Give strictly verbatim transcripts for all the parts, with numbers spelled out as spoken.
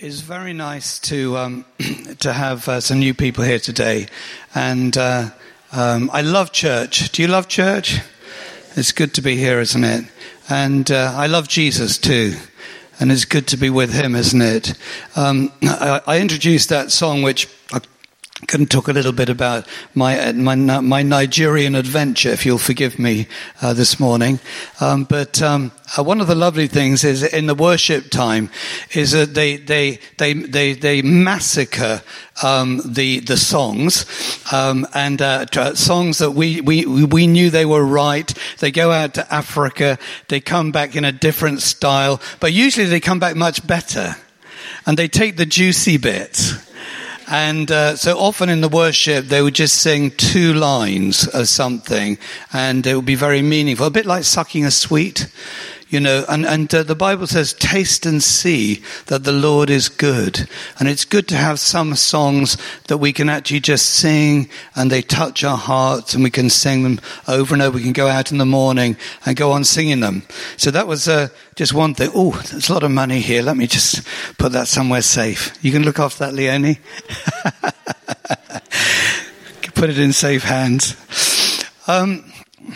It's very nice to um, to have uh, some new people here today, and uh, um, I love church. Do you love church? It's good to be here, isn't it? And uh, I love Jesus too, and it's good to be with him, isn't it? Um, I, I introduced that song, which I can talk a little bit about my my, my Nigerian adventure, if you'll forgive me uh, this morning. Um, but um, uh, one of the lovely things is in the worship time is that they they they they they massacre um, the the songs um, and uh, songs that we we we knew they were right. They go out to Africa. They come back in a different style, but usually they come back much better, and they take the juicy bits. And uh, so often in the worship, they would just sing two lines of something, and it would be very meaningful, a bit like sucking a sweet, you know. And, and uh, the Bible says, taste and see that the Lord is good. And it's good to have some songs that we can actually just sing, and they touch our hearts, and we can sing them over and over. We can go out in the morning and go on singing them. So that was uh, just one thing. Oh, there's a lot of money here. Let me just put that somewhere safe. You can look after that, Leonie. Put it in safe hands. Um,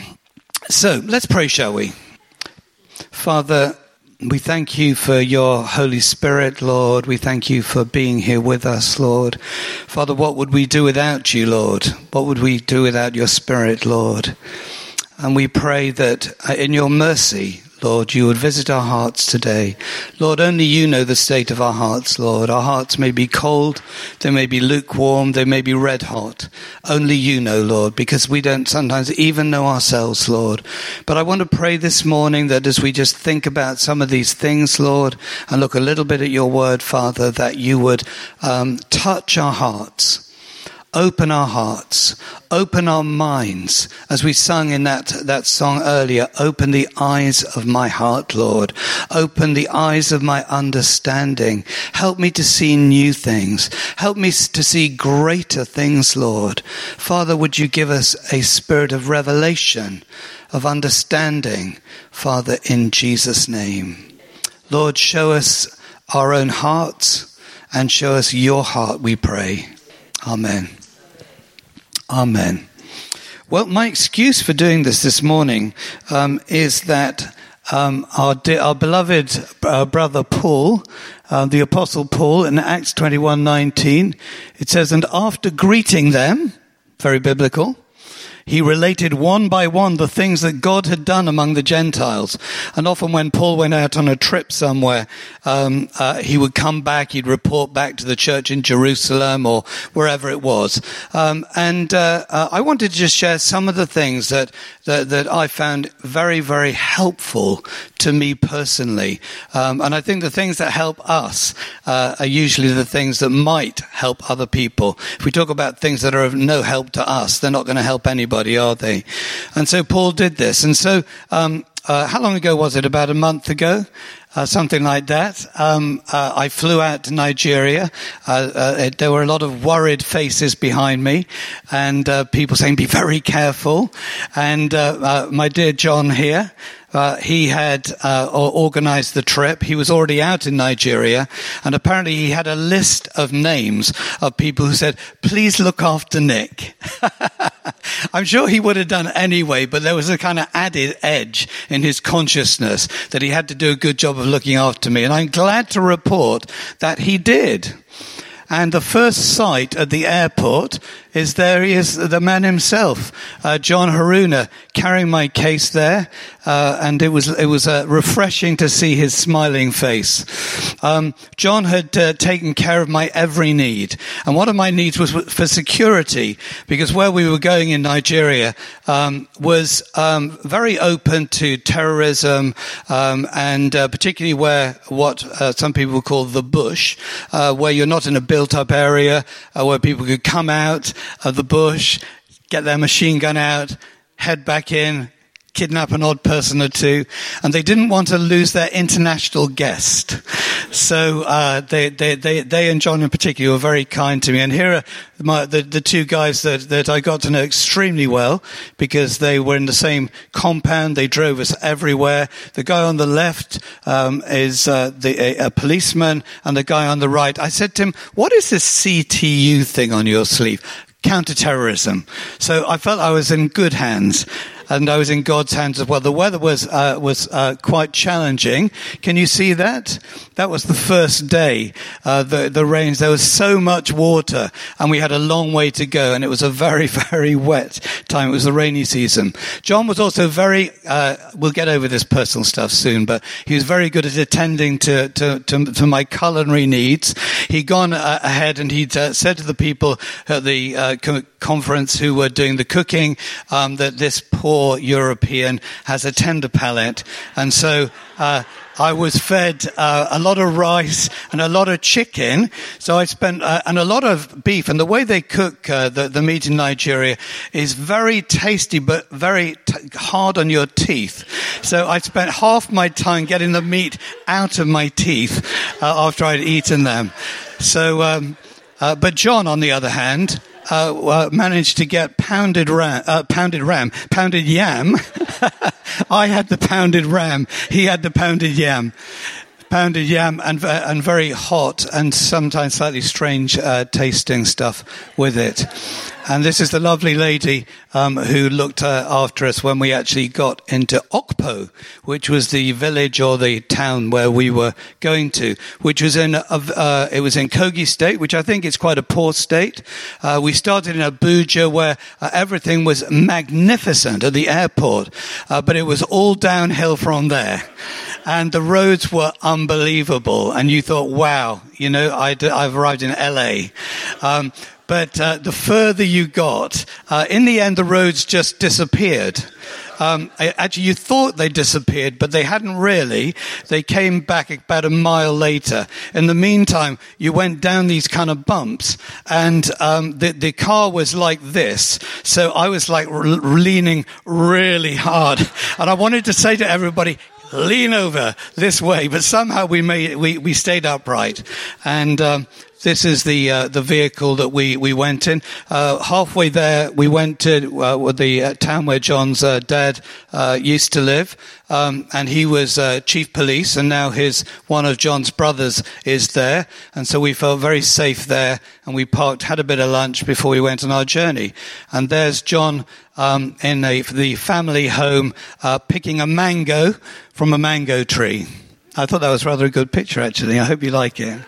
so let's pray, shall we? Father, we thank you for your Holy Spirit, Lord. We thank you for being here with us, Lord. Father, what would we do without you, Lord? What would we do without your Spirit, Lord? And we pray that in your mercy, Lord, you would visit our hearts today. Lord, only you know the state of our hearts, Lord. Our hearts may be cold, they may be lukewarm, they may be red hot. Only you know, Lord, because we don't sometimes even know ourselves, Lord. But I want to pray this morning that as we just think about some of these things, Lord, and look a little bit at your word, Father, that you would um, touch our hearts. Open our hearts, open our minds, as we sung in that, that song earlier, open the eyes of my heart, Lord. Open the eyes of my understanding. Help me to see new things. Help me to see greater things, Lord. Father, would you give us a spirit of revelation, of understanding, Father, in Jesus' name. Lord, show us our own hearts and show us your heart, we pray. Amen. Amen. Well, my excuse for doing this this morning um, is that um, our, de- our beloved uh, brother Paul, uh, the Apostle Paul, in Acts twenty-one nineteen, it says, and after greeting them, very biblical, he related one by one the things that God had done among the Gentiles. And often when Paul went out on a trip somewhere, um, uh, he would come back, he'd report back to the church in Jerusalem or wherever it was. Um, and uh, uh, I wanted to just share some of the things that, that, that I found very, very helpful to me personally. Um, and I think the things that help us uh, are usually the things that might help other people. If we talk about things that are of no help to us, they're not going to help anybody, are they? And so Paul did this. And so um, uh, how long ago was it? About a month ago? Uh, something like that. Um, uh, I flew out to Nigeria. Uh, uh, it, there were a lot of worried faces behind me, and uh, people saying, be very careful. And uh, uh, my dear John here, Uh, he had uh, organized the trip. He was already out in Nigeria, and apparently he had a list of names of people who said, please look after Nick. I'm sure he would have done anyway, but there was a kind of added edge in his consciousness that he had to do a good job of looking after me. And I'm glad to report that he did. And the first sight at the airport is there he is, the man himself, uh, John Haruna, carrying my case there. Uh, and it was, it was uh, refreshing to see his smiling face. Um, John had uh, taken care of my every need. And one of my needs was for security, because where we were going in Nigeria, um, was, um, very open to terrorism, um, and, uh, particularly where what, uh, some people call the bush, uh, where you're not in a built up area, uh, where people could come out of the bush, get their machine gun out, head back in, kidnap an odd person or two, and they didn't want to lose their international guest. So uh, they, they, they, they and John in particular were very kind to me. And here are my, the, the two guys that, that I got to know extremely well because they were in the same compound. They drove us everywhere. The guy on the left um, is uh, the, a, a policeman, and the guy on the right, I said to him, what is this C T U thing on your sleeve? Counterterrorism. So I felt I was in good hands. And I was in God's hands as well. The weather was uh, was uh, quite challenging. Can you see that? That was the first day. Uh, the the rains. There was so much water, and we had a long way to go. And it was a very very wet time. It was the rainy season. John was also very. Uh, we'll get over this personal stuff soon, but he was very good at attending to to to, to my culinary needs. He'd gone uh, ahead and he'd uh, said to the people at the uh, co- conference who were doing the cooking um, that this poor European has a tender palate, and so uh, I was fed uh, a lot of rice and a lot of chicken. So I spent uh, and a lot of beef. And the way they cook uh, the, the meat in Nigeria is very tasty, but very t- hard on your teeth. So I spent half my time getting the meat out of my teeth uh, after I'd eaten them. So, um, uh, but John, on the other hand, Uh, uh, managed to get pounded ram, uh, pounded ram, pounded yam. I had the pounded ram. He had the pounded yam. Pounded yam and uh, and very hot and sometimes slightly strange uh, tasting stuff with it. And this is the lovely lady um, who looked uh, after us when we actually got into Okpo, which was the village or the town where we were going to, which was in a, uh, it was in Kogi State, which I think is quite a poor state. Uh, we started in Abuja, where uh, everything was magnificent at the airport, uh, but it was all downhill from there. And the roads were unbelievable. And you thought, wow, you know, I'd, I've arrived in L A. Um, but uh, the further you got, uh, in the end, the roads just disappeared. Um, actually, you thought they disappeared, but they hadn't really. They came back about a mile later. In the meantime, you went down these kind of bumps, and um, the, the car was like this. So I was like r- leaning really hard. And I wanted to say to everybody, lean over this way, but somehow we made we we stayed upright, and um, this is the uh, the vehicle that we we went in. Uh, halfway there, we went to uh, the uh, town where John's uh, dad uh, used to live, um, and he was uh, chief police, and now his one of John's brothers is there, and so we felt very safe there, and we parked, had a bit of lunch before we went on our journey, and there's John. Um, in a, the family home, uh, picking a mango from a mango tree. I thought that was rather a good picture, actually. I hope you like it.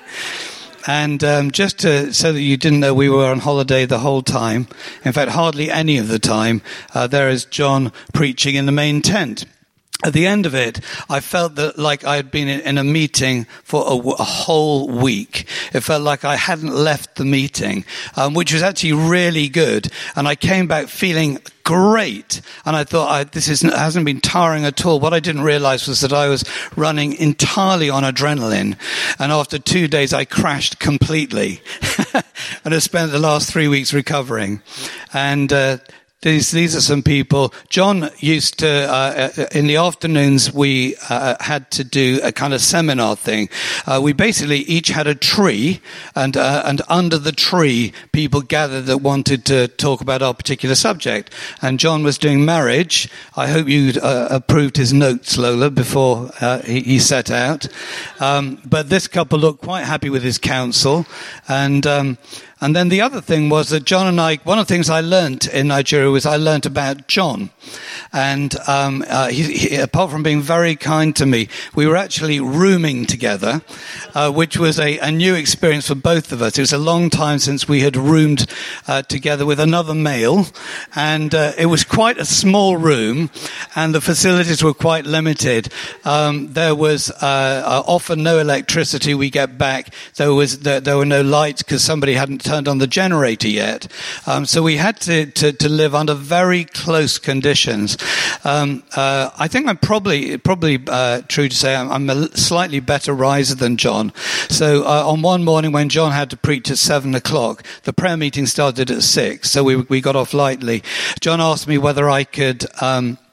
And um, just to, so that you didn't know, we were on holiday the whole time. In fact, hardly any of the time. Uh, there is John preaching in the main tent. At the end of it, I felt that like I had been in a meeting for a, a whole week. It felt like I hadn't left the meeting, um, which was actually really good. And I came back feeling great. And I thought, I, this is, hasn't been tiring at all. What I didn't realize was that I was running entirely on adrenaline. And after two days, I crashed completely. And I spent the last three weeks recovering. And, uh, These, these are some people. John used to, uh, in the afternoons, we uh, had to do a kind of seminar thing. Uh, we basically each had a tree, and uh, and under the tree, people gathered that wanted to talk about our particular subject. And John was doing marriage. I hope you uh, approved his notes, Lola, before uh, he, he set out. Um, but this couple looked quite happy with his counsel, and um, And then the other thing was that John and I, one of the things I learned in Nigeria was I learned about John. And um, uh, he, he, apart from being very kind to me, we were actually rooming together, uh, which was a, a new experience for both of us. It was a long time since we had roomed uh, together with another male. And uh, it was quite a small room, and the facilities were quite limited. Um, there was uh, often no electricity. We get back. There was there, there were no lights because somebody hadn't turned on the generator yet. Um, so we had to, to, to live under very close conditions. Um, uh, I think I'm probably, probably uh, true to say I'm, I'm a slightly better riser than John. So uh, on one morning when John had to preach at seven o'clock, the prayer meeting started at six. So we, we got off lightly. John asked me whether I could, um,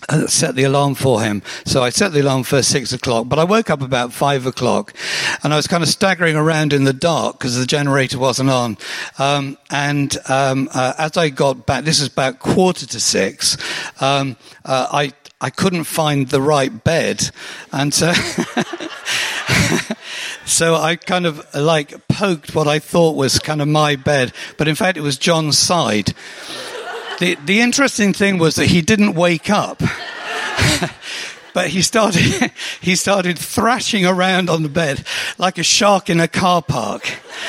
uh, set the alarm for him. So I set the alarm for six o'clock, but I woke up about five o'clock, and I was kind of staggering around in the dark because the generator wasn't on. Um, and um, uh, as I got back, this is about quarter to six, um, uh, I I couldn't find the right bed, and so. So I kind of like poked what I thought was kind of my bed, but in fact it was John's side. The the interesting thing was that he didn't wake up, but he started he started thrashing around on the bed like a shark in a car park.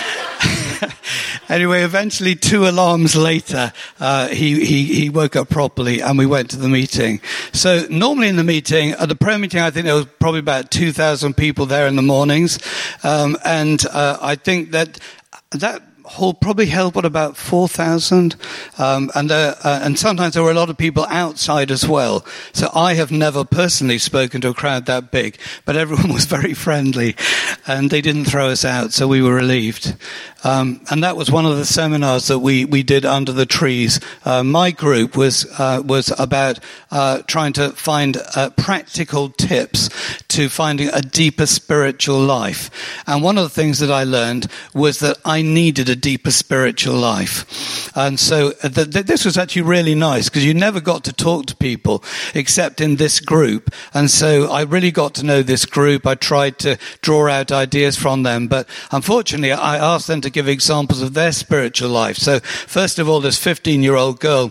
Anyway, eventually, two alarms later, uh, he, he, he woke up properly and we went to the meeting. So normally in the meeting, at the prayer meeting, I think there was probably about two thousand people there in the mornings. Um, and uh, I think that that hall probably held, what, about four thousand? Um, and, uh, uh, and sometimes there were a lot of people outside as well. So I have never personally spoken to a crowd that big, but everyone was very friendly and they didn't throw us out, so we were relieved. Um, and that was one of the seminars that we, we did under the trees. Uh, my group was uh, was about uh, trying to find uh, practical tips to finding a deeper spiritual life. And one of the things that I learned was that I needed a deeper spiritual life. And so th- th- this was actually really nice because you never got to talk to people except in this group. And so I really got to know this group. I tried to draw out ideas from them. But unfortunately, I asked them to give examples of their spiritual life. So first of all, this fifteen-year-old girl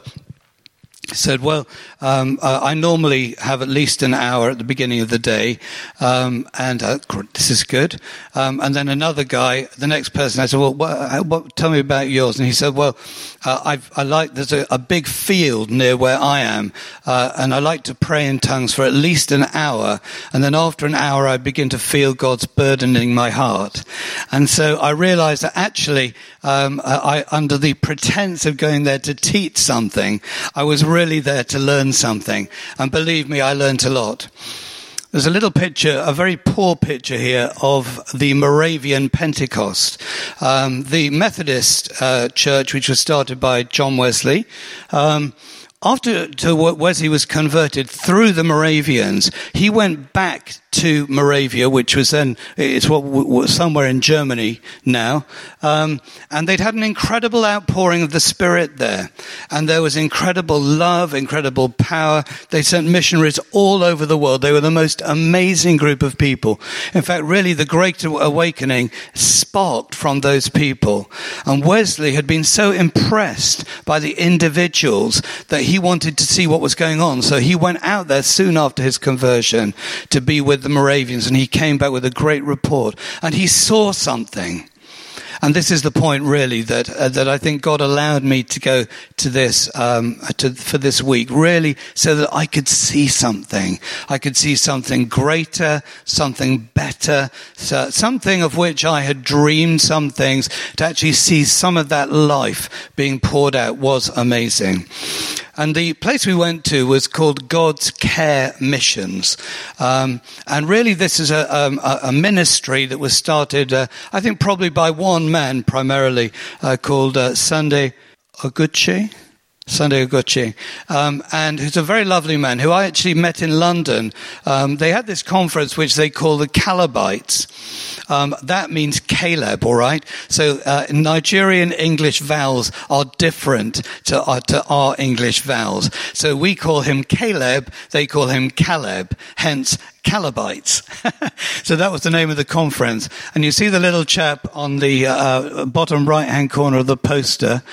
said, well, um, uh, I normally have at least an hour at the beginning of the day, um, and uh, this is good. Um, and then another guy, the next person, I said, well, what, what, tell me about yours. And he said, well, uh, I've, I like, there's a, a big field near where I am, uh, and I like to pray in tongues for at least an hour. And then after an hour, I begin to feel God's burdening my heart. And so I realized that actually, um, I, under the pretense of going there to teach something, I was really there to learn something. And believe me, I learned a lot. There's a little picture, a very poor picture here of the Moravian Pentecost. Um, the Methodist uh, church, which was started by John Wesley, um, after to Wesley was converted through the Moravians, he went back to Moravia, which was then, it's what was somewhere in Germany now, um, and they'd had an incredible outpouring of the Spirit there, and there was incredible love, incredible power. They sent missionaries all over the world. They were the most amazing group of people. In fact, really, the Great Awakening sparked from those people, and Wesley had been so impressed by the individuals that he wanted to see what was going on. So he went out there soon after his conversion to be with the Moravians, and he came back with a great report, and he saw something. And this is the point, really, that uh, that I think God allowed me to go to this um, to, for this week, really, so that I could see something. I could see something greater, something better, so something of which I had dreamed. Some things to actually see some of that life being poured out was amazing. And the place we went to was called God's Care Missions. Um, and really this is a, um, a ministry that was started, uh, I think probably by one man primarily, uh, called uh, Sunday Oguchi. Sunday Oguchi, um, and who's a very lovely man who I actually met in London. Um, they had this conference which they call the Calebites. Um, that means Caleb, all right? So uh, Nigerian English vowels are different to, uh, to our English vowels. So we call him Caleb, they call him Caleb, hence Calebites. So that was the name of the conference. And you see the little chap on the uh, bottom right-hand corner of the poster,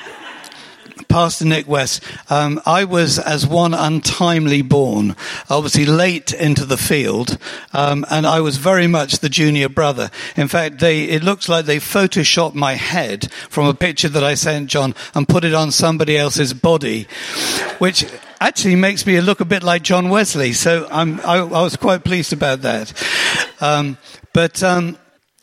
Pastor Nick West. Um, I was as one untimely born, obviously late into the field, um, and I was very much the junior brother. In fact, they, it looks like they photoshopped my head from a picture that I sent John and put it on somebody else's body, which actually makes me look a bit like John Wesley. So I'm, I, I was quite pleased about that. Um, but um,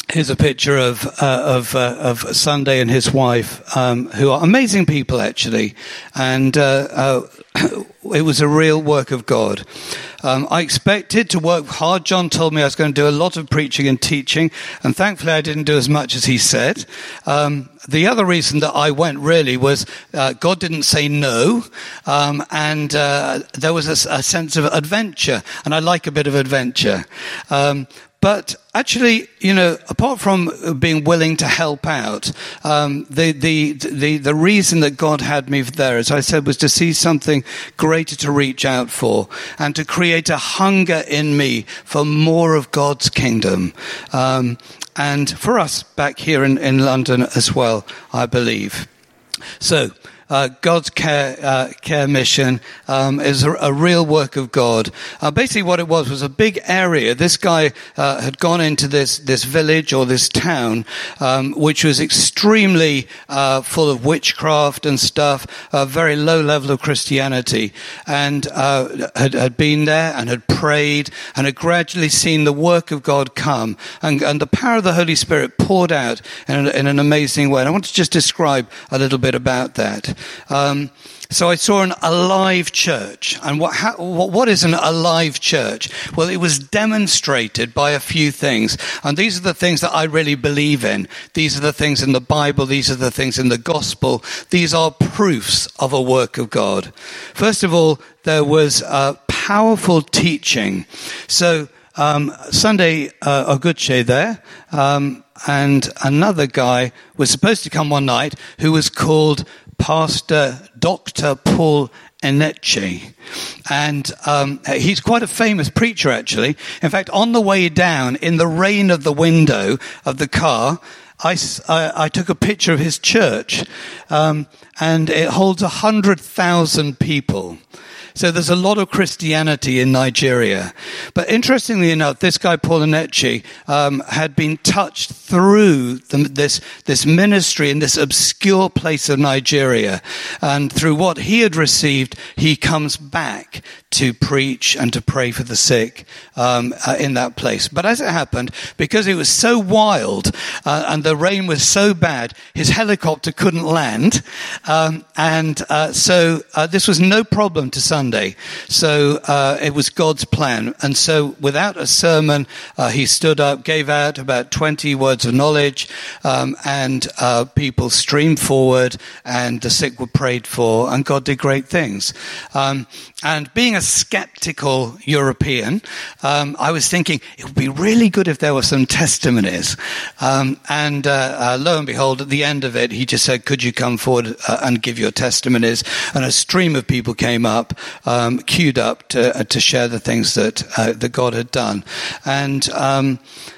Here's a picture of uh, of uh, of Sunday and his wife, um, who are amazing people, actually, and uh, uh, it was a real work of God. Um, I expected to work hard. John told me I was going to do a lot of preaching and teaching, and thankfully I didn't do as much as he said. Um, the other reason that I went really was uh, God didn't say no, um, and uh, there was a, a sense of adventure, and I like a bit of adventure. Um, But actually, you know, apart from being willing to help out, um, the, the, the, the reason that God had me there, as I said, was to see something greater to reach out for and to create a hunger in me for more of God's kingdom. Um, and for us back here in, in London as well, I believe. So, Uh, God's care, uh, care mission um, is a, a real work of God. Uh, basically what it was was a big area. This guy uh, had gone into this, this village or this town, um, which was extremely uh, full of witchcraft and stuff, a very low level of Christianity, and uh, had, had been there and had prayed and had gradually seen the work of God come, and, and the power of the Holy Spirit poured out in an, in an amazing way. And I want to just describe a little bit about that. Um, so I saw an alive church. And what, how, what is an alive church? Well, it was demonstrated by a few things. And these are the things that I really believe in. These are the things in the Bible. These are the things in the gospel. These are proofs of a work of God. First of all, there was uh, powerful teaching. So um, Sunday uh, Oguche there, um, and another guy was supposed to come one night who was called Pastor Doctor Paul Enenche. And um, he's quite a famous preacher, actually. In fact, on the way down, in the rain of the window of the car, I, I, I took a picture of his church, um, and it holds one hundred thousand people. So there's a lot of Christianity in Nigeria. But interestingly enough, this guy, Paul Enenche, um, had been touched through the, this, this ministry in this obscure place of Nigeria. And through what he had received, he comes back to preach and to pray for the sick um, uh, in that place. But as it happened, because it was so wild uh, and the rain was so bad, his helicopter couldn't land. Um, and uh, so uh, this was no problem to Sunday. So uh, it was God's plan. And so without a sermon, uh, he stood up, gave out about twenty words of knowledge, um, and uh, people streamed forward, and the sick were prayed for, and God did great things. Um, and being a skeptical European, um, I was thinking it would be really good if there were some testimonies. Um, and uh, uh, lo and behold, at the end of it, he just said, could you come forward uh, and give your testimonies? And a stream of people came up, um, queued up to, uh, to share the things that, uh, that God had done. And um,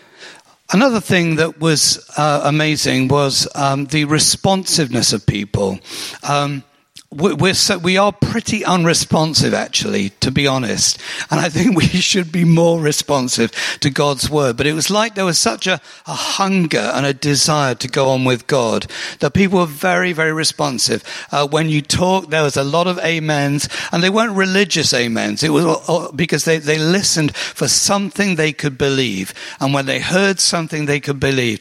another thing that was uh, amazing was um, the responsiveness of people. Um, We're so, we are pretty unresponsive, actually, to be honest. And I think we should be more responsive to God's word. But it was like there was such a, a hunger and a desire to go on with God that people were very, very responsive. Uh, when you talked, there was a lot of amens, and they weren't religious amens. It was uh, because they, they listened for something they could believe. And when they heard something they could believe,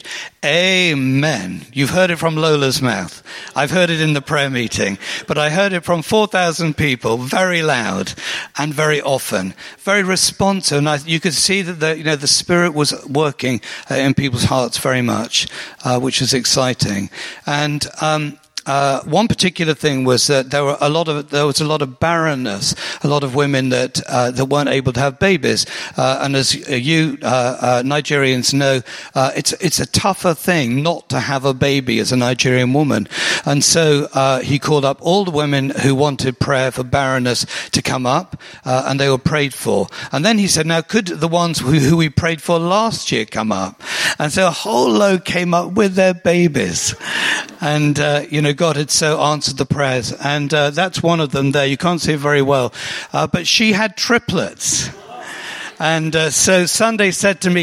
amen. You've heard it from Lola's mouth. I've heard it in the prayer meeting. But I heard it from four thousand people, very loud and very often, very responsive. And I, you could see that the, you know, the Spirit was working uh, in people's hearts very much, uh, which was exciting. And um, Uh, one particular thing was that there were a lot of there was a lot of barrenness, a lot of women that uh, that weren't able to have babies. Uh, and as you uh, uh, Nigerians know, uh, it's it's a tougher thing not to have a baby as a Nigerian woman. And so uh, he called up all the women who wanted prayer for barrenness to come up, uh, and they were prayed for. And then he said, "Now, could the ones who, who we prayed for last year come up?" And so a whole load came up with their babies, and uh, you know. God had so answered the prayers, and uh, that's one of them there. You can't see it very well, uh, but she had triplets. And uh, so Sunday said to me,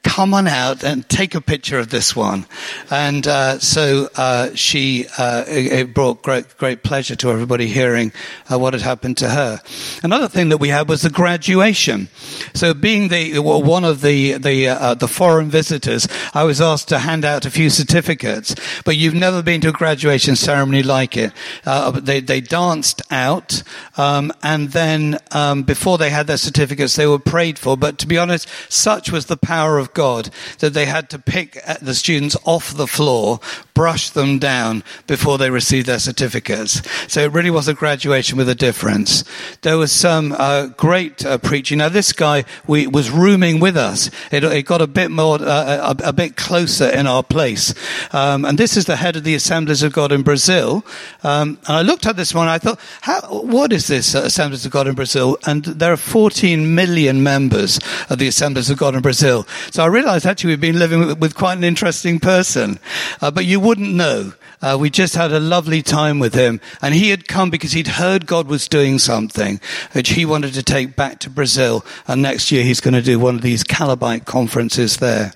come on out and take a picture of this one. And uh, so uh, she, uh, it, it brought great, great pleasure to everybody hearing uh, what had happened to her. Another thing that we had was the graduation. So being the well, one of the the uh, the foreign visitors, I was asked to hand out a few certificates. But you've never been to a graduation ceremony like it. Uh, they they danced out, um, and then um, before they had their certificates, they were prayed for. But to be honest, such was the power of God that they had to pick the students off the floor, brush them down before they received their certificates. So it really was a graduation with a difference. There was some uh, great uh, preaching. Now this guy we was rooming with us. It, it got a bit more, uh, a, a bit closer in our place. Um, and this is the head of the Assemblies of God in Brazil. Um, and I looked at this one. I thought, how, what is this uh, Assemblies of God in Brazil? And there are fourteen million members of the Assemblies of God in Brazil. So I realized actually we've been living with, with quite an interesting person. Uh, but you wouldn't know. Uh, we just had a lovely time with him. And he had come because he'd heard God was doing something which he wanted to take back to Brazil. And next year he's going to do one of these Calabite conferences there.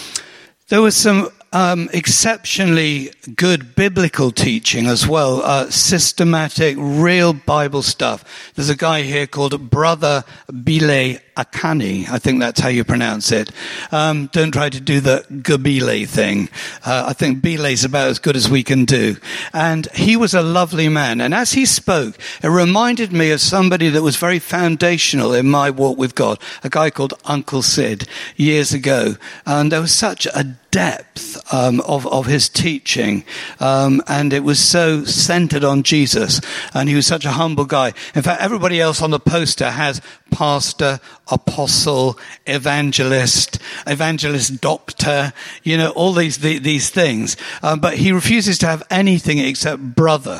There was some um, exceptionally good biblical teaching as well, uh, systematic, real Bible stuff. There's a guy here called Brother Bile Akani. I think that's how you pronounce it. Um, don't try to do the Gabile thing. Uh, I think Bile is about as good as we can do. And he was a lovely man. And as he spoke, it reminded me of somebody that was very foundational in my walk with God, a guy called Uncle Sid years ago. And there was such a depth um, of, of his teaching, um, and it was so centered on Jesus, and he was such a humble guy. In fact, everybody else on the poster has pastor, apostle, evangelist, evangelist doctor, you know, all these the, these things, um, but he refuses to have anything except brother.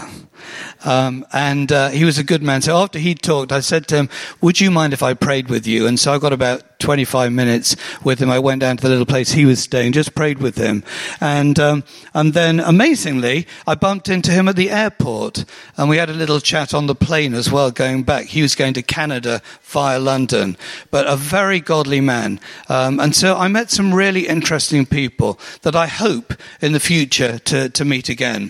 Um, and uh, he was a good man. So after he talked, I said to him, would you mind if I prayed with you? And so I got about twenty-five minutes with him. I went down to the little place he was staying, just prayed with him. And um, and then, amazingly, I bumped into him at the airport. And we had a little chat on the plane as well, going back. He was going to Canada via London. But a very godly man. Um, and so I met some really interesting people that I hope in the future to, to meet again.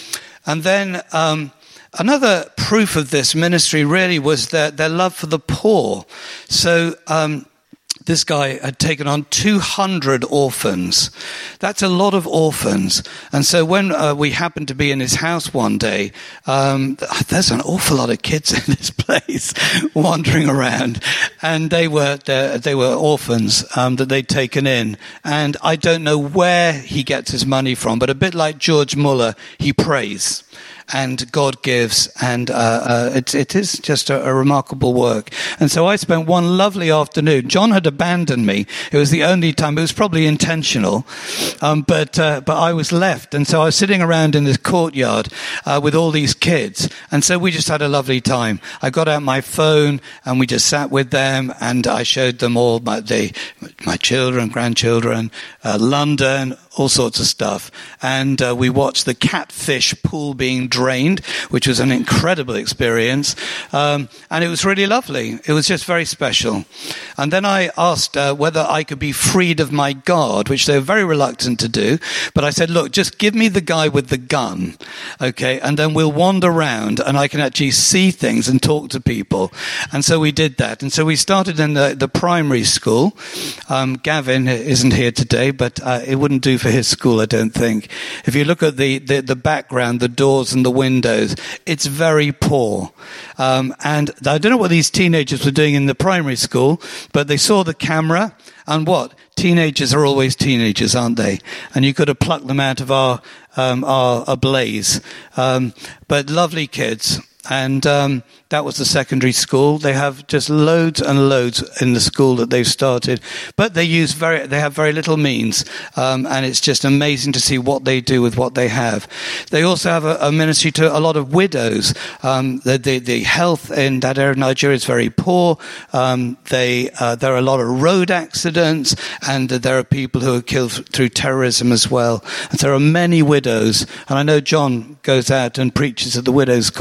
And then um, another proof of this ministry really was their, their love for the poor. So um, this guy had taken on two hundred orphans. That's a lot of orphans. And so when uh, we happened to be in his house one day, um, there's an awful lot of kids in this place wandering around. And they were they were orphans um, that they'd taken in. And I don't know where he gets his money from, but a bit like George Muller, he prays. And God gives, and uh, uh, it, it is just a, a remarkable work. And so I spent one lovely afternoon. John had abandoned me. It was the only time. It was probably intentional, um, but uh, but I was left. And so I was sitting around in this courtyard uh, with all these kids. And so we just had a lovely time. I got out my phone, and we just sat with them, and I showed them all my they, my children, grandchildren, uh, London, all sorts of stuff. And uh, we watched the catfish pool being drained, which was an incredible experience. Um, and it was really lovely. It was just very special. And then I asked uh, whether I could be freed of my guard, which they were very reluctant to do. But I said, look, just give me the guy with the gun, okay? And then we'll wander around and I can actually see things and talk to people. And so we did that. And so we started in the, the primary school. Um, Gavin isn't here today, but uh, it wouldn't do for his school, I don't think. If you look at the, the, the background, the doors and the windows, it's very poor. Um, and I don't know what these teenagers were doing in the primary school, but they saw the camera, and what? Teenagers are always teenagers, aren't they? And you could have plucked them out of our, um, our, our blaze. Um, but lovely kids. And um, that was the secondary school. They have just loads and loads in the school that they've started, but they use very, they have very little means, um, and it's just amazing to see what they do with what they have. They also have a, a ministry to a lot of widows. Um, the, the, the health in that area of Nigeria is very poor. Um, they uh, there are a lot of road accidents, and there are people who are killed through terrorism as well. And there are many widows, and I know John goes out and preaches at the widows' conference.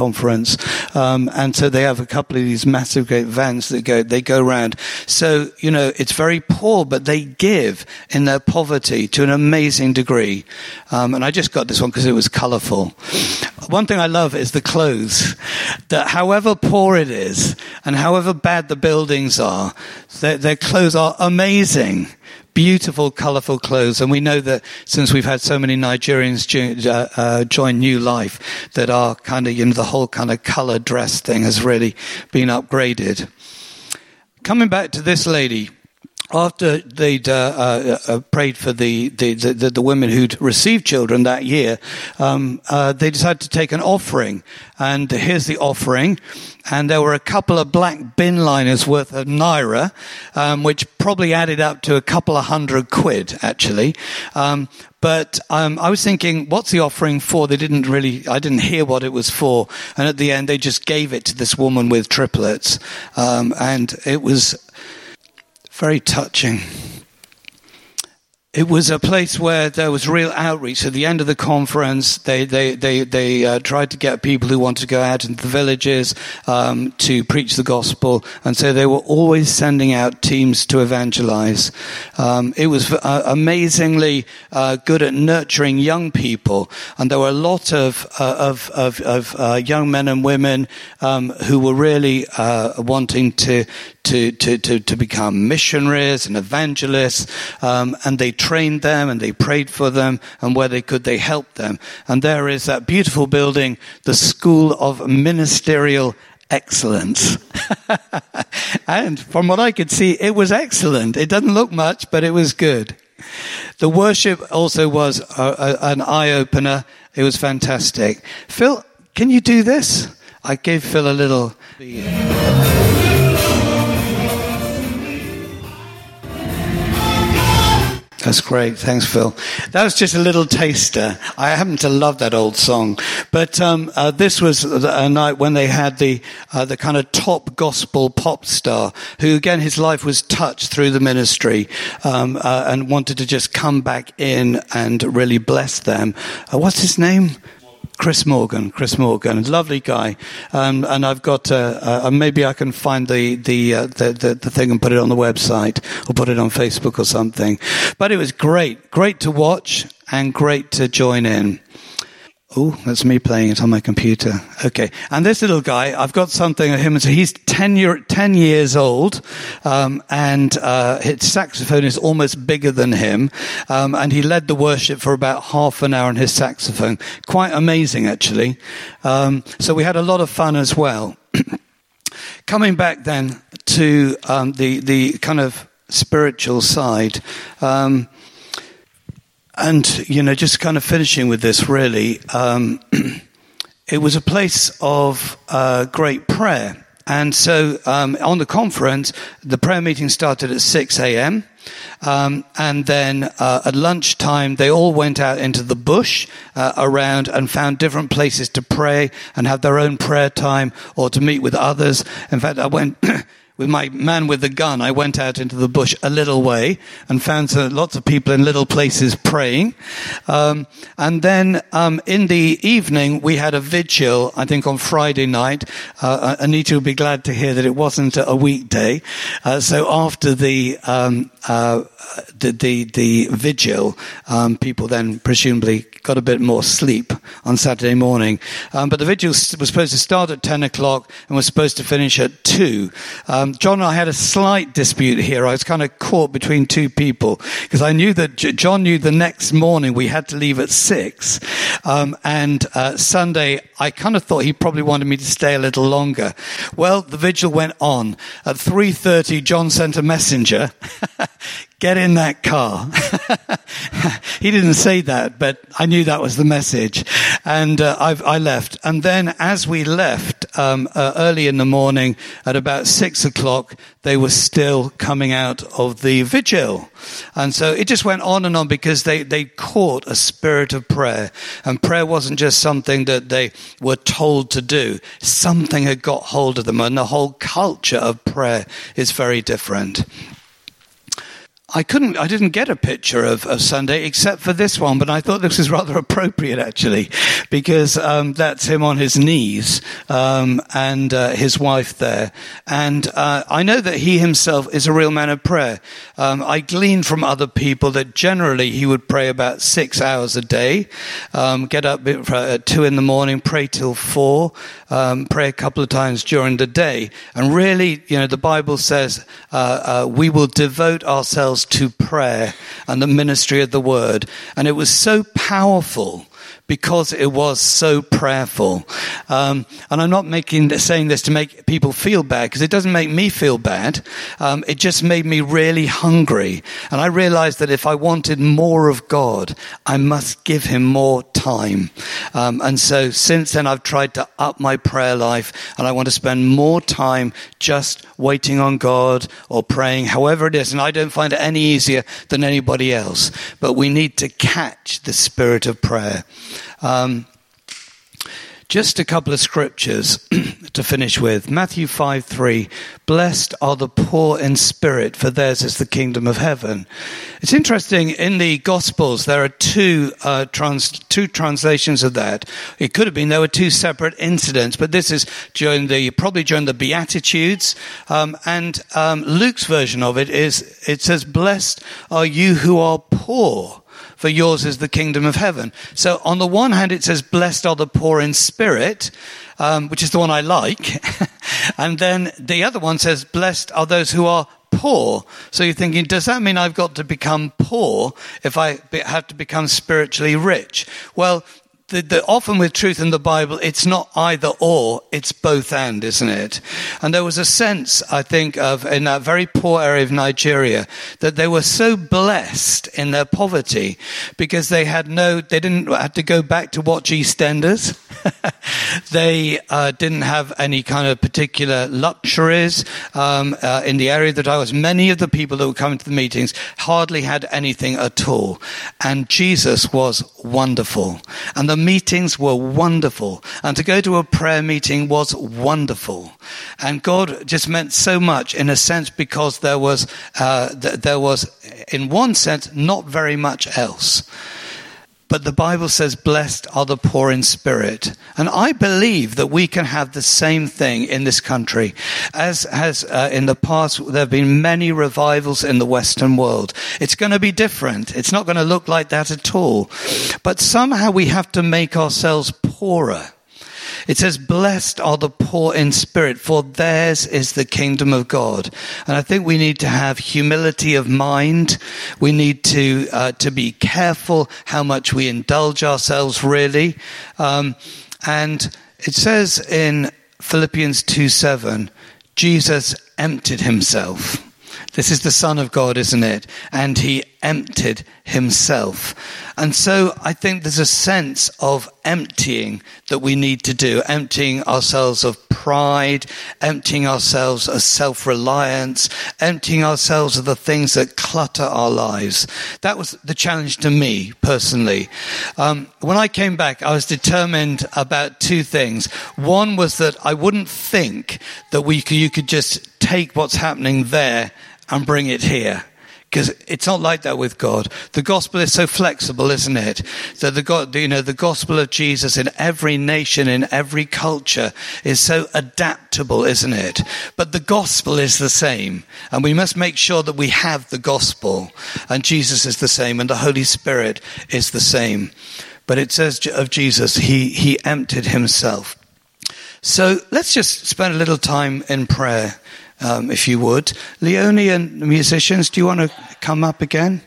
conference. Um, and so they have a couple of these massive great vans that go, they go around. So, you know, it's very poor, but they give in their poverty to an amazing degree. Um, and I just got this one because it was colourful. One thing I love is the clothes. That however poor it is and however bad the buildings are, their, their clothes are amazing. Beautiful, colourful clothes. And we know that since we've had so many Nigerians jo- uh, uh, join New Life, that our kind of, you know, the whole kind of colour dress thing has really been upgraded. Coming back to this lady, after they'd uh, uh, uh, prayed for the, the, the, the women who'd received children that year, um, uh, they decided to take an offering. And here's the offering. And there were a couple of black bin liners worth of naira, um, which probably added up to a couple of hundred quid, actually. Um, but um, I was thinking, what's the offering for? They didn't really, I didn't hear what it was for. And at the end, they just gave it to this woman with triplets. Um, and it was very touching. It was a place where there was real outreach. At the end of the conference, they they they they uh, tried to get people who wanted to go out into the villages um, to preach the gospel, and so they were always sending out teams to evangelize. Um, it was uh, amazingly uh, good at nurturing young people, and there were a lot of uh, of of, of uh, young men and women um, who were really uh, wanting to. To, to, to, to become missionaries and evangelists, um, and they trained them and they prayed for them, and where they could, they helped them. And there is that beautiful building, the School of Ministerial Excellence. And from what I could see, it was excellent. It doesn't look much, but it was good. The worship also was a, a, an eye-opener. It was fantastic. Phil, can you do this? I gave Phil a little... That's great. Thanks, Phil. That was just a little taster. I happen to love that old song. But um, uh, this was a night when they had the uh, the kind of top gospel pop star, who, again, his life was touched through the ministry, um, uh, and wanted to just come back in and really bless them. Uh, what's his name? Chris Morgan, Chris Morgan, lovely guy, um, and I've got. Uh, uh, maybe I can find the the, uh, the the the thing and put it on the website or put it on Facebook or something. But it was great, great to watch and great to join in. Oh, that's me playing it on my computer. Okay. And this little guy, I've got something of him. So he's ten, year, ten years old, um, and uh, his saxophone is almost bigger than him. Um, and he led the worship for about half an hour on his saxophone. Quite amazing, actually. Um, so we had a lot of fun as well. Coming back then to um, the, the kind of spiritual side, um, and, you know, just kind of finishing with this, really, um, it was a place of uh, great prayer. And so um, on the conference, the prayer meeting started at six a.m. Um, and then uh, at lunchtime, they all went out into the bush uh, around and found different places to pray and have their own prayer time or to meet with others. In fact, I went... With my man with the gun, I went out into the bush a little way and found some, lots of people in little places praying. Um, and then um, in the evening, we had a vigil, I think on Friday night. Uh, Anita will be glad to hear that it wasn't a weekday. Uh, so after the, um, uh, the, the, the vigil, um, people then presumably got a bit more sleep on Saturday morning. Um, but the vigil was supposed to start at ten o'clock and was supposed to finish at two. Um, John and I had a slight dispute here. I was kind of caught between two people because I knew that J- John knew the next morning we had to leave at six. Um, and uh, Sunday, I kind of thought he probably wanted me to stay a little longer. Well, the vigil went on. At three thirty, John sent a messenger. Get in that car. He didn't say that, but I knew that was the message. And uh, I've, I left. And then as we left, um, uh, early in the morning, at about six o'clock, they were still coming out of the vigil. And so it just went on and on because they, they caught a spirit of prayer. And prayer wasn't just something that they were told to do. Something had got hold of them, and the whole culture of prayer is very different. I couldn't, I didn't get a picture of, of Sunday except for this one, but I thought this was rather appropriate actually, because um, that's him on his knees um, and uh, his wife there. And uh, I know that he himself is a real man of prayer. Um, I gleaned from other people that generally he would pray about six hours a day, um, get up at two in the morning, pray till four, um, pray a couple of times during the day. And really, you know, the Bible says uh, uh, we will devote ourselves to prayer and the ministry of the word. And it was so powerful because it was so prayerful. Um, and I'm not making saying this to make people feel bad, because it doesn't make me feel bad. Um, it just made me really hungry. And I realized that if I wanted more of God, I must give him more time. Um, and so since then, I've tried to up my prayer life, and I want to spend more time just waiting on God or praying, however it is. And I don't find it any easier than anybody else. But we need to catch the spirit of prayer. Um, just a couple of scriptures to finish with. Matthew five three, blessed are the poor in spirit, for theirs is the kingdom of heaven. It's interesting, in the Gospels, there are two, uh, trans, two translations of that. It could have been there were two separate incidents, but this is during the, probably during the Beatitudes. Um, and um, Luke's version of it is, it says, blessed are you who are poor, for yours is the kingdom of heaven. So on the one hand, it says, blessed are the poor in spirit, um, which is the one I like. And then the other one says, blessed are those who are poor. So you're thinking, does that mean I've got to become poor if I be, have to become spiritually rich? Well, The, the, often with truth in the Bible, it's not either or, it's both and, isn't it? And there was a sense, I think, of in that very poor area of Nigeria, that they were so blessed in their poverty because they had no, they didn't have to go back to watch EastEnders. They uh, didn't have any kind of particular luxuries um, uh, in the area that I was. Many of the people that were coming to the meetings hardly had anything at all. And Jesus was wonderful. And the meetings were wonderful, and to go to a prayer meeting was wonderful, and God just meant so much in a sense because there was uh, th- there was in one sense not very much else. But the Bible says, blessed are the poor in spirit. And I believe that we can have the same thing in this country. As has uh, in the past, there have been many revivals in the Western world. It's going to be different. It's not going to look like that at all. But somehow we have to make ourselves poorer. It says, blessed are the poor in spirit, for theirs is the kingdom of God. And I think we need to have humility of mind. We need to uh, to be careful how much we indulge ourselves, really. Um, and it says in Philippians two seven, Jesus emptied himself. This is the Son of God, isn't it? And he emptied himself. And so I think there's a sense of emptying that we need to do, emptying ourselves of pride, emptying ourselves of self-reliance, emptying ourselves of the things that clutter our lives. That was the challenge to me personally. Um, when I came back, I was determined about two things. One was that I wouldn't think that we could, you could just take what's happening there and bring it here. Because it's not like that with God. The gospel is so flexible, isn't it? That the God, you know, the gospel of Jesus in every nation, in every culture is so adaptable, isn't it? But the gospel is the same. And we must make sure that we have the gospel. And Jesus is the same. And the Holy Spirit is the same. But it says of Jesus, he, he emptied himself. So let's just spend a little time in prayer. Um, if you would. Leonie and the musicians, do you want to come up again?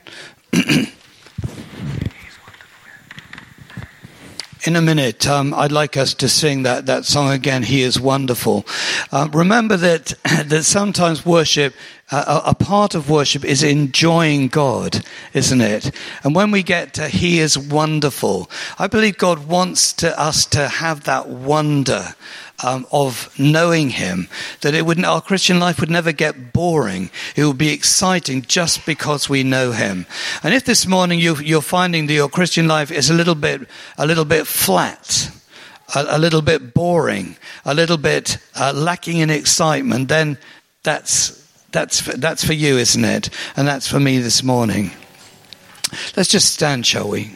In a minute, um, I'd like us to sing that, that song again, He is Wonderful. Uh, remember that, that sometimes worship, uh, a part of worship is enjoying God, isn't it? And when we get to He is Wonderful, I believe God wants to, us to have that wonder Um, of knowing him, that it would, our Christian life would never get boring. It will be exciting just because we know him. And if this morning you, you're finding that your Christian life is a little bit, a little bit flat, a, a little bit boring, a little bit uh, lacking in excitement, then that's that's for, that's for you, isn't it? And that's for me this morning. Let's just stand, shall we?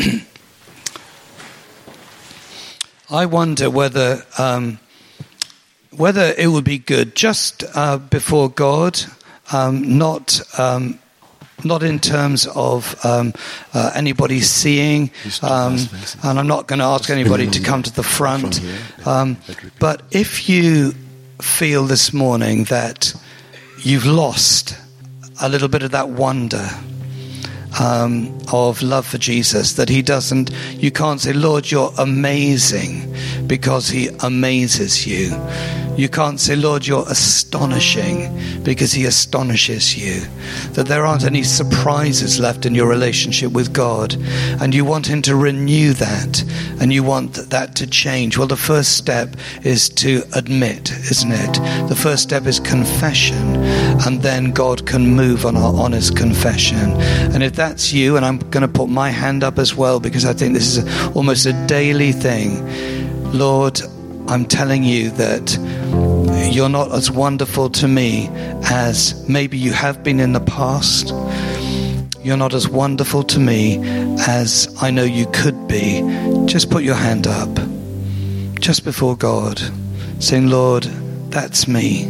I wonder whether um, whether it would be good just uh, before God, um, not um, not in terms of um, uh, anybody seeing, um, and I'm not going to ask anybody to come to the front, um, but if you feel this morning that you've lost a little bit of that wonder um, of love for Jesus, that he doesn't, you can't say, Lord, you're amazing, because he amazes you. You can't say, Lord, you're astonishing, because he astonishes you. That there aren't any surprises left in your relationship with God, and you want him to renew that, and you want that to change. Well, the first step is to admit, isn't it? The first step is confession, and then God can move on our honest confession. And if that's you, and I'm going to put my hand up as well, because I think this is a, almost a daily thing. Lord, I'm telling you that you're not as wonderful to me as maybe you have been in the past. You're not as wonderful to me as I know you could be. Just put your hand up, just before God, saying, Lord, that's me.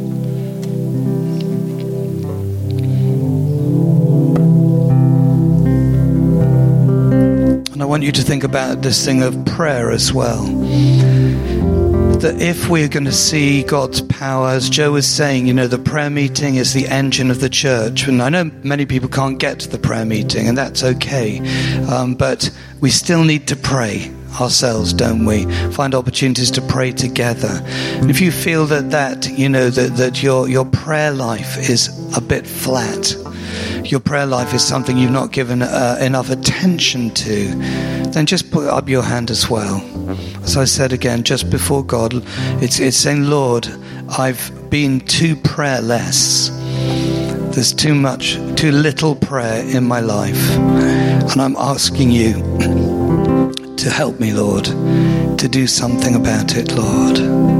And I want you to think about this thing of prayer as well. That if we're going to see God's power, as Joe was saying, you know, the prayer meeting is the engine of the church. And I know many people can't get to the prayer meeting, and that's okay. Um, but we still need to pray ourselves, don't we? Find opportunities to pray together. And if you feel that that, you know, that, that your, your prayer life is a bit flat, your prayer life is something you've not given uh, enough attention to, then just put up your hand as well. As I said again, just before God, it's, it's saying, Lord, I've been too prayerless. There's too much, too little prayer in my life. And I'm asking you to help me, Lord, to do something about it, Lord.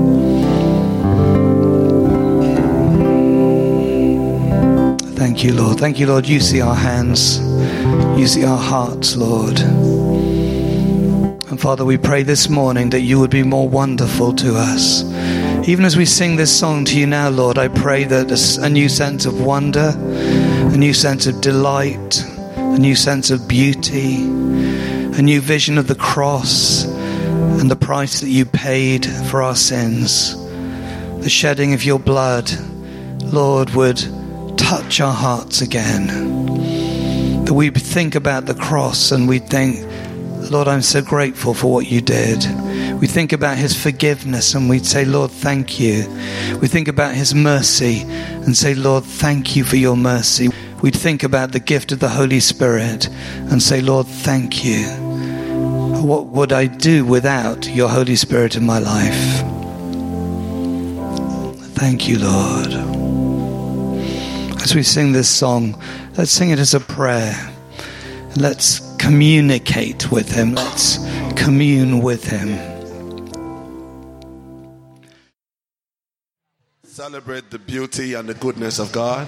Thank you, Lord. Thank you, Lord. You see our hands. You see our hearts, Lord. And Father, we pray this morning that you would be more wonderful to us. Even as we sing this song to you now, Lord, I pray that a new sense of wonder, a new sense of delight, a new sense of beauty, a new vision of the cross and the price that you paid for our sins, the shedding of your blood, Lord, would touch our hearts again. That we think about the cross and we think, Lord, I'm so grateful for what you did. We think about his forgiveness and we'd say, Lord, thank you. We think about his mercy and say, Lord, thank you for your mercy. We'd think about the gift of the Holy Spirit and say, Lord, thank you. What would I do without your Holy Spirit in my life? Thank you, Lord. As we sing this song, let's sing it as a prayer. Let's communicate with him. Let's commune with him. Celebrate the beauty and the goodness of God.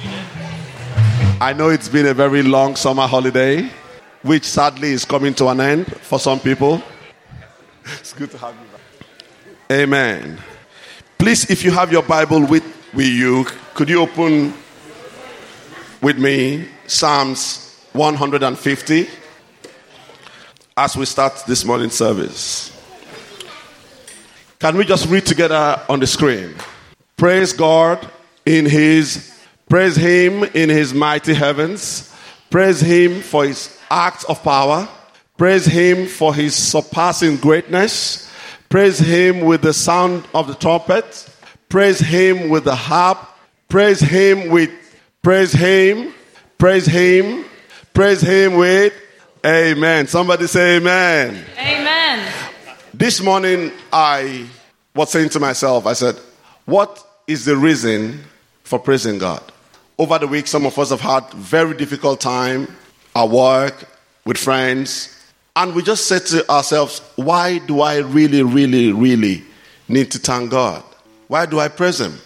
I know it's been a very long summer holiday, which sadly is coming to an end for some people. It's good to have you back. Amen. Please, if you have your Bible with, with you, could you open with me Psalms one hundred fifty as we start this morning service. Can we just read together on the screen? Praise God in his, praise him in his mighty heavens. Praise him for his acts of power. Praise him for his surpassing greatness. Praise him with the sound of the trumpet. Praise him with the harp. Praise him with, praise him, praise him, praise him with, amen. Somebody say amen. Amen. This morning I was saying to myself, I said, what is the reason for praising God? Over the week, some of us have had very difficult time at work, with friends, and we just said to ourselves, why do I really, really, really need to thank God? Why do I praise him?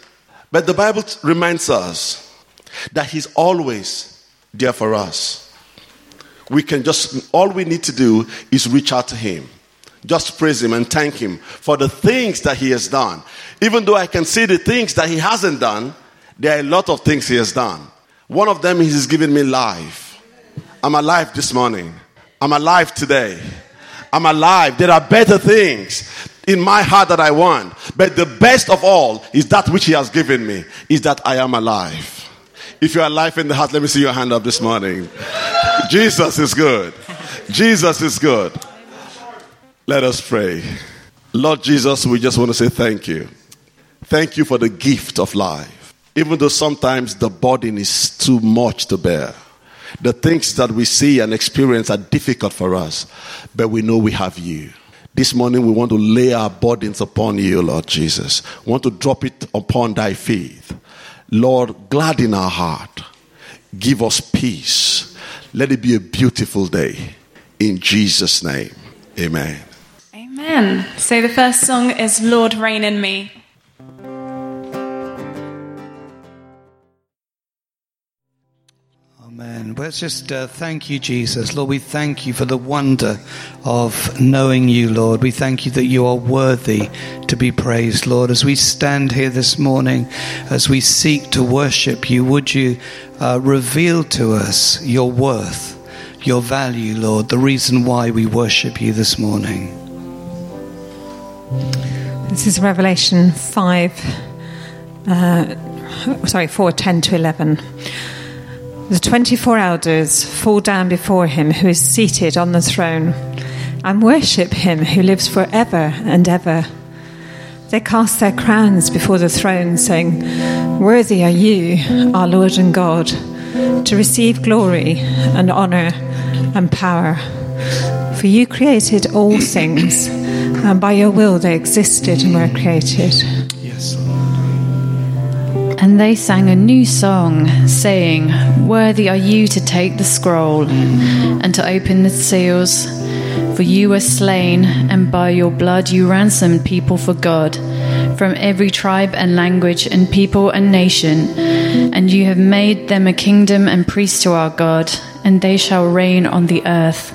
But the Bible reminds us that he's always there for us. We can just, all we need to do is reach out to him. Just praise him and thank him for the things that he has done. Even though I can see the things that he hasn't done, there are a lot of things he has done. One of them is he's given me life. I'm alive this morning. I'm alive today. I'm alive. There are better things in my heart that I want. But the best of all is that which he has given me, is that I am alive. If you're alive in the heart, let me see your hand up this morning. Jesus is good. Jesus is good. Let us pray. Lord Jesus, we just want to say thank you. Thank you for the gift of life. Even though sometimes the burden is too much to bear. The things that we see and experience are difficult for us, but we know we have you. This morning we want to lay our burdens upon you, Lord Jesus. We want to drop it upon thy feet. Lord, gladden our heart. Give us peace. Let it be a beautiful day. In Jesus' name, amen. Amen. So the first song is Lord, Reign in Me. Amen. Let's just uh, thank you, Jesus. Lord, we thank you for the wonder of knowing you, Lord. We thank you that you are worthy to be praised, Lord. As we stand here this morning, as we seek to worship you, would you uh, reveal to us your worth, your value, Lord, the reason why we worship you this morning. This is Revelation five, uh, sorry, four, ten to eleven. The twenty-four elders fall down before him who is seated on the throne and worship him who lives forever and ever. They cast their crowns before the throne, saying, "Worthy are you, our Lord and God, to receive glory and honour and power. For you created all things, and by your will they existed and were created." Yes, And they sang a new song, saying, "Worthy are you to take the scroll and to open the seals. For you were slain, and by your blood you ransomed people for God, from every tribe and language and people and nation. And you have made them a kingdom and priests to our God, and they shall reign on the earth."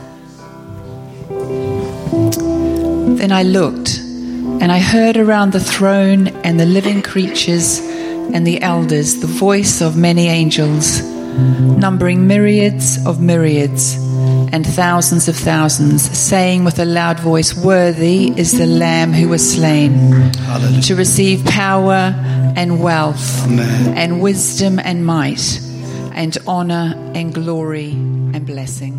Then I looked, and I heard around the throne and the living creatures and the elders the voice of many angels, numbering myriads of myriads and thousands of thousands, saying with a loud voice, "Worthy is the Lamb who was slain, Hallelujah, to receive power and wealth, Amen, and wisdom and might and honor and glory and blessing."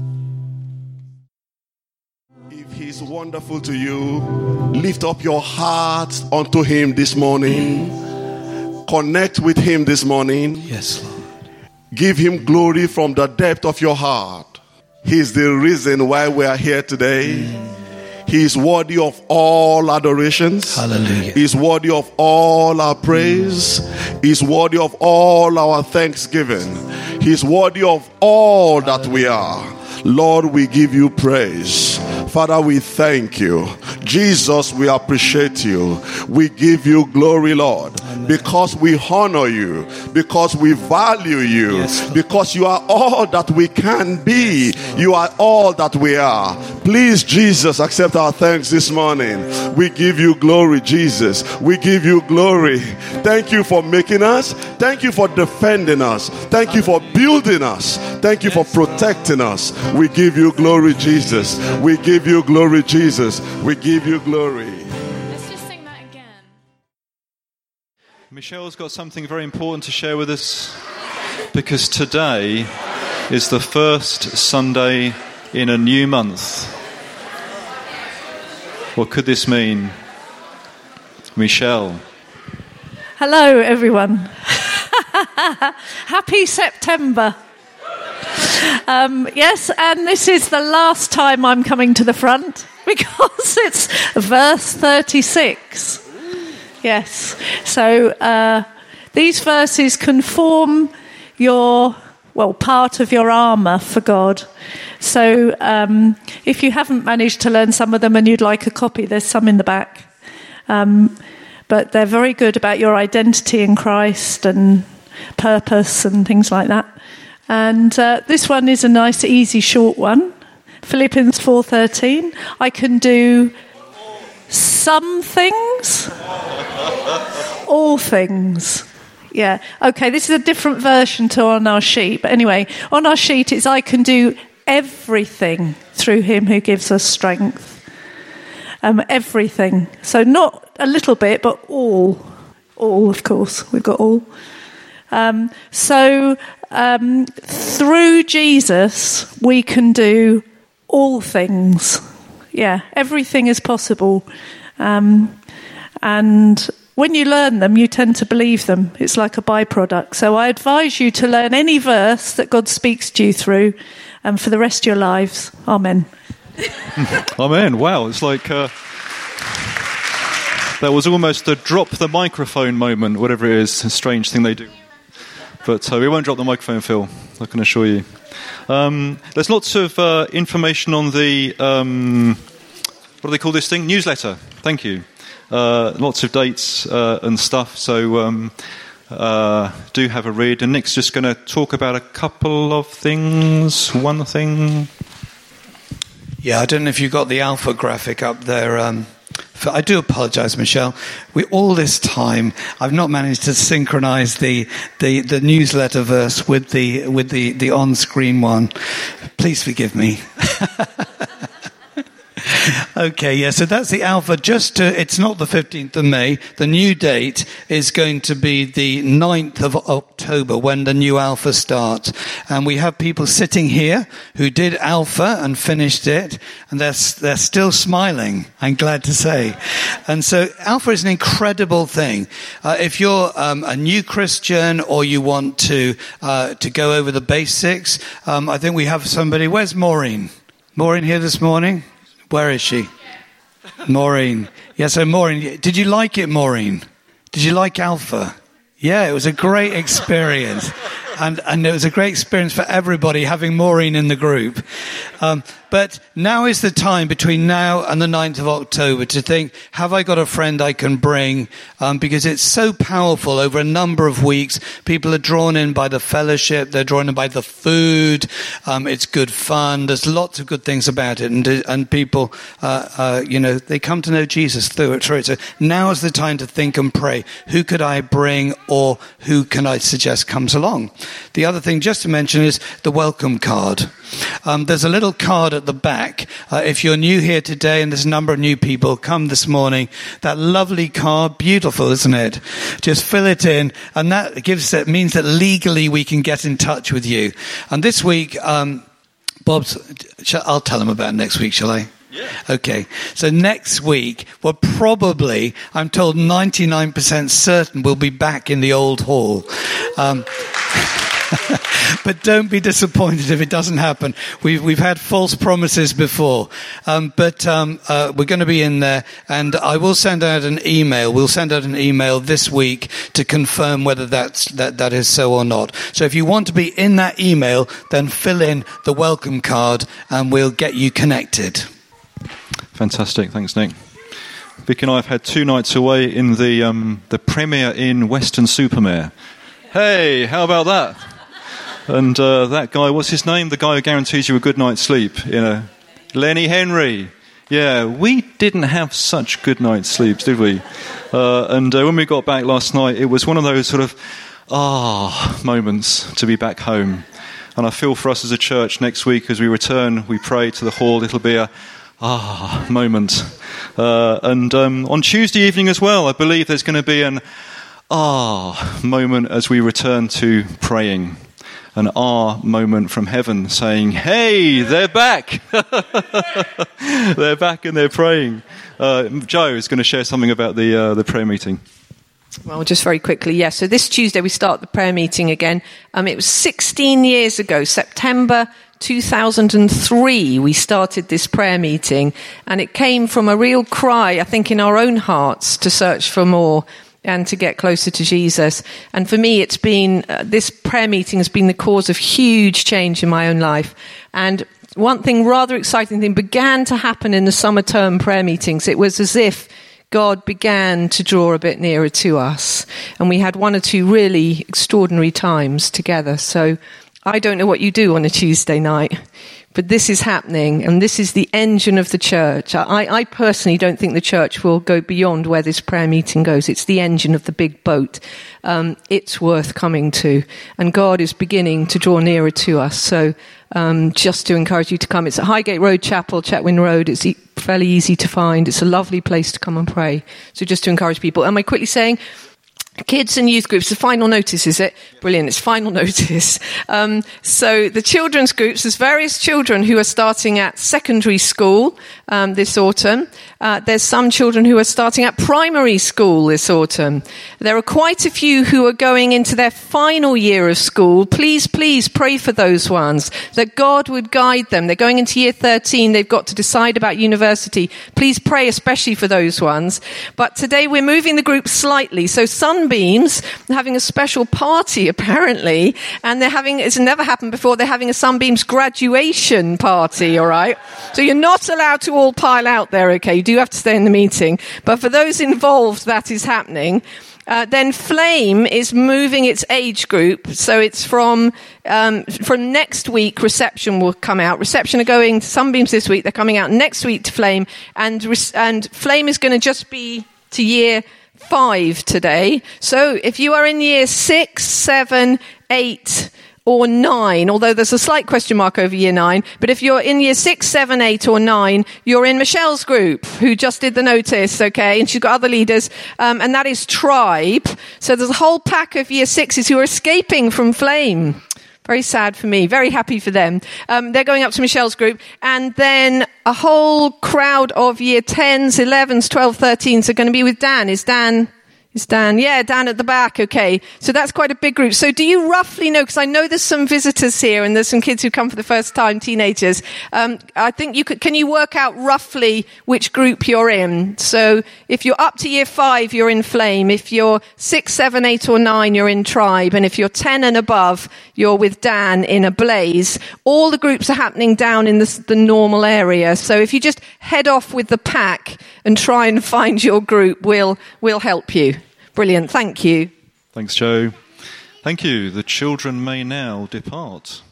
If he's wonderful to you, lift up your heart unto him this morning. Connect with him this morning. Yes, Lord. Give him glory from the depth of your heart. He's the reason why we are here today. Mm. He is worthy of all adorations. Hallelujah. He is worthy of all our praise. He is worthy of all our thanksgiving. He is worthy of all that we are. Lord, we give you praise. Father, we thank you. Jesus, we appreciate you. We give you glory, Lord, Amen, because we honor you, because we value you, yes, because you are all that we can be. Yes, you are all that we are. Please, Jesus, accept our thanks this morning. We give you glory, Jesus. We give you glory. Thank you for making us. Thank you for defending us. Thank you for building us. Thank you for protecting us. We give you glory, Jesus. We give you glory, Jesus. We give you glory. Let's just sing that again. Michelle's got something very important to share with us, because today is the first Sunday in a new month. What could this mean? Michelle. Hello, everyone. Happy September. Um, yes, and this is the last time I'm coming to the front because it's verse thirty-six. Yes, so uh, these verses conform your, well, part of your armour for God. So um, if you haven't managed to learn some of them and you'd like a copy, there's some in the back. Um, but they're very good about your identity in Christ and purpose and things like that. And uh, this one is a nice, easy, short one. Philippians four thirteen. I can do some things, all things. Yeah. Okay, this is a different version to on our sheet. But anyway, on our sheet it's I can do everything through him who gives us strength. Um, everything. So not a little bit, but all. All, of course. We've got all. Um, so um, through Jesus, we can do all things. Yeah, everything is possible. Um, and when you learn them, you tend to believe them. It's like a byproduct. So I advise you to learn any verse that God speaks to you through um, for the rest of your lives. Amen. Amen. Wow, it's like... Uh... That was almost a drop the microphone moment, whatever it is, a strange thing they do. But uh, we won't drop the microphone, Phil, I can assure you. Um, there's lots of uh, information on the, um, what do they call this thing? Newsletter. Thank you. Uh, lots of dates uh, and stuff, so um, uh, do have a read. And Nick's just going to talk about a couple of things. One thing. Yeah, I don't know if you got the alpha graphic up there. Um, for, I do apologise, Michelle. We all this time I've not managed to synchronise the, the, the newsletter verse with the with the, the on-screen one. Please forgive me. Okay, yeah, so that's the alpha. Just to, it's not the fifteenth of May. The new date is going to be the ninth of October when the new alpha starts. And we have people sitting here who did alpha and finished it, and they're, they're still smiling, I'm glad to say. And so alpha is an incredible thing. Uh, if you're um, a new Christian or you want to, uh, to go over the basics, um, I think we have somebody. Where's Maureen? Maureen here this morning? Where is she? Maureen. Yeah, so Maureen, did you like it, Maureen? Did you like Alpha? Yeah, it was a great experience. And, and it was a great experience for everybody having Maureen in the group. Um, but now is the time between now and the ninth of October to think, have I got a friend I can bring? Um, because it's so powerful over a number of weeks. People are drawn in by the fellowship. They're drawn in by the food. Um, it's good fun. There's lots of good things about it. And, and people, uh, uh, you know, they come to know Jesus through it, through it. So now is the time to think and pray. Who could I bring, or who can I suggest comes along? The other thing just to mention is the welcome card. Um, there's a little card at the back. Uh, if you're new here today, and there's a number of new people, come this morning. That lovely card, beautiful, isn't it? Just fill it in, and that gives it means that legally we can get in touch with you. And this week, um, Bob's. I'll tell him about it next week, shall I? Yeah. Okay, so next week, we're probably, I'm told ninety-nine percent certain we'll be back in the old hall. Um, but don't be disappointed if it doesn't happen. We've, we've had false promises before. Um, but um, uh, we're going to be in there, and I will send out an email. We'll send out an email this week to confirm whether that's, that, that is so or not. So if you want to be in that email, then fill in the welcome card, and we'll get you connected. Fantastic, thanks, Nick. Vic and I have had two nights away in the um, the Premier Inn Weston-super-Mare. Hey, how about that? And uh, that guy, what's his name? The guy who guarantees you a good night's sleep, you know, Lenny Henry. Yeah, we didn't have such good night's sleeps, did we? Uh, and uh, when we got back last night, it was one of those sort of ah moments to be back home. And I feel for us as a church next week as we return, we pray to the hall, it'll be a ah moment. Uh, and um, on Tuesday evening as well, I believe there's going to be an ah moment as we return to praying. An ah moment from heaven saying, hey, they're back. They're back and they're praying. Uh, Joe is going to share something about the uh, the prayer meeting. Well, just very quickly, yes. Yeah, so this Tuesday we start the prayer meeting again. Um, it was sixteen years ago, September two thousand three, we started this prayer meeting. And it came from a real cry, I think, in our own hearts to search for more and to get closer to Jesus. And for me, it's been, uh, this prayer meeting has been the cause of huge change in my own life. And one thing, rather exciting thing, began to happen in the summer term prayer meetings. It was as if God began to draw a bit nearer to us. And we had one or two really extraordinary times together. So I don't know what you do on a Tuesday night, but this is happening, and this is the engine of the church. I, I personally don't think the church will go beyond where this prayer meeting goes. It's the engine of the big boat. Um, it's worth coming to, and God is beginning to draw nearer to us. So um, just to encourage you to come. It's at Highgate Road Chapel, Chetwynd Road. It's e- fairly easy to find. It's a lovely place to come and pray. So just to encourage people. Am I quickly saying... Kids and youth groups, the final notice, is it? Brilliant, it's final notice. Um, so the children's groups, there's various children who are starting at secondary school um, this autumn. Uh, there's some children who are starting at primary school this autumn. There are quite a few who are going into their final year of school. Please, please pray for those ones, that God would guide them. They're going into year thirteen, they've got to decide about university. Please pray especially for those ones. But today we're moving the group slightly. So Sunbeams are having a special party apparently, and they're having, it's never happened before, they're having a Sunbeams graduation party, all right? So you're not allowed to all pile out there, okay? You do have to stay in the meeting. But for those involved, that is happening. Uh, then Flame is moving its age group, so it's from um, from next week. Reception will come out. Reception are going to Sunbeams this week. They're coming out next week to Flame, and and Flame is going to just be to year five today. So if you are in year six, seven, eight, or nine, although there's a slight question mark over year nine, but if you're in year six, seven, eight, or nine, you're in Michelle's group, who just did the notice, okay, and she's got other leaders, um, and that is Tribe. So there's a whole pack of year sixes who are escaping from Flame. Very sad for me, very happy for them. Um, they're going up to Michelle's group, and then a whole crowd of year tens, elevens, twelve, thirteens are going to be with Dan. Is Dan... Is Dan? Yeah, Dan at the back. Okay. So that's quite a big group. So do you roughly know, because I know there's some visitors here and there's some kids who come for the first time, teenagers. Um, I think you could, can you work out roughly which group you're in? So if you're up to year five, you're in Flame. If you're six, seven, eight, or nine, you're in Tribe. And if you're ten and above, you're with Dan in a Blaze. All the groups are happening down in the, the normal area. So if you just head off with the pack and try and find your group, we'll, we'll help you. Brilliant. Thank you. Thanks, Joe. Thank you. The children may now depart.